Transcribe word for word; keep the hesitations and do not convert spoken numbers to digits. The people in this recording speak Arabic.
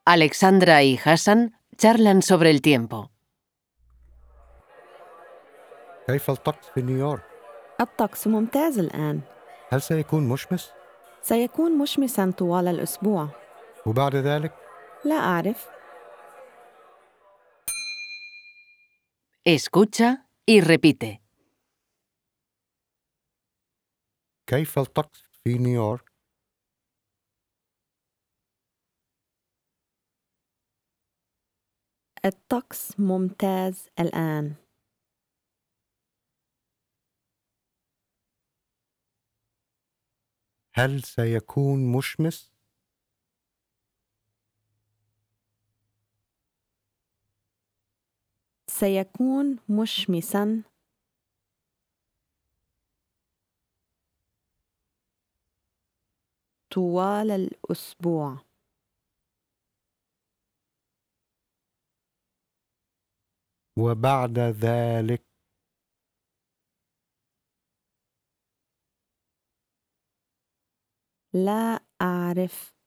Alexandra y Hassan charlan sobre el tiempo. كيف الطقس في نيويورك؟ الطقس ممتاز الآن. هل سيكون مشمس؟ سيكون مشمساً طوال الأسبوع. وبعد ذلك؟ لا أعرف. Escucha y repite. كيف الطقس في نيويورك؟ الطقس ممتاز الآن. هل سيكون مشمس؟ سيكون مشمساً طوال الأسبوع. وبعد ذلك؟ لا أعرف.